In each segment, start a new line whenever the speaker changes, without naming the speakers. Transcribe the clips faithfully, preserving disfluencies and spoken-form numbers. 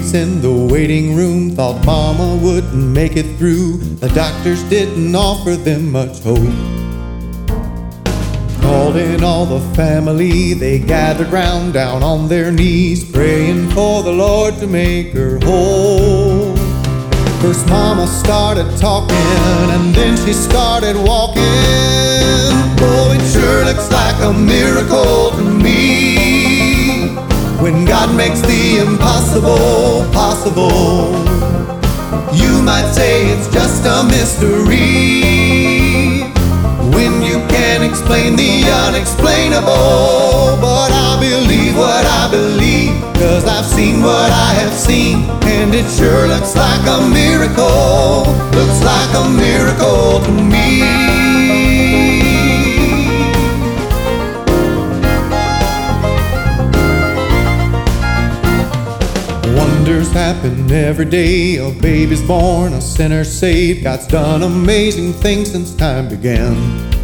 weeks in the waiting room, thought mama wouldn't make it through. The doctors didn't offer them much hope. Called in all the family, they gathered round down on their knees, praying for the Lord to make her whole. First mama started talking, and then she started walking. Oh, it sure looks like a miracle to me, when God makes the impossible possible. You might say it's just a mystery, when you can't explain the unexplainable. But I believe what I believe, 'cause I've seen what I have seen, and it sure looks like a miracle. Looks like a miracle to me. Wonders happen every day. A baby's born, a sinner saved. God's done amazing things since time began.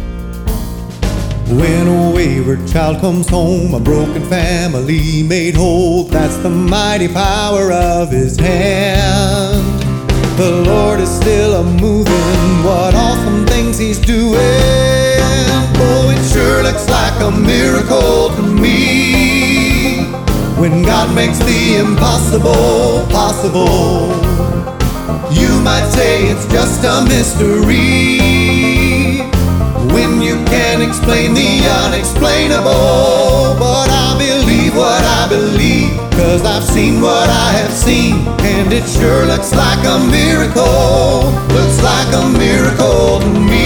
When a wayward child comes home, a broken family made whole, that's the mighty power of His hand. The Lord is still a-moving, what awesome things He's doing. Oh, it sure looks like a miracle to me, when God makes the impossible possible. You might say it's just a mystery, when you can't explain the unexplainable. But I believe what I believe, 'cause I've seen what I have seen, and it sure looks like a miracle. Looks like a miracle to me.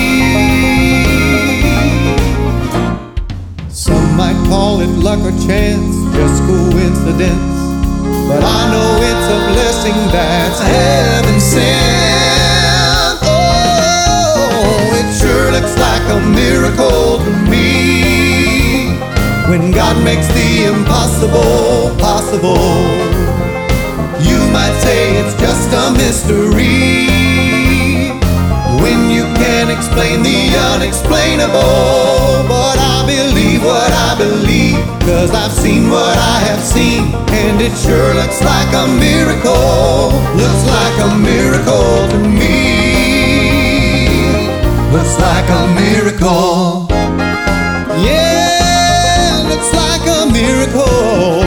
Some might call it luck or chance, just coincidence, but I know it's a blessing that's heaven sent. Oh, it sure looks like a miracle to me, when God makes the impossible possible. You might say it's just a mystery, when you can't explain the unexplainable. But I believe what I believe, 'cause I've seen what I have seen, and it sure looks like a miracle. Looks like a miracle to me. Looks like a miracle. Yeah, looks like a miracle.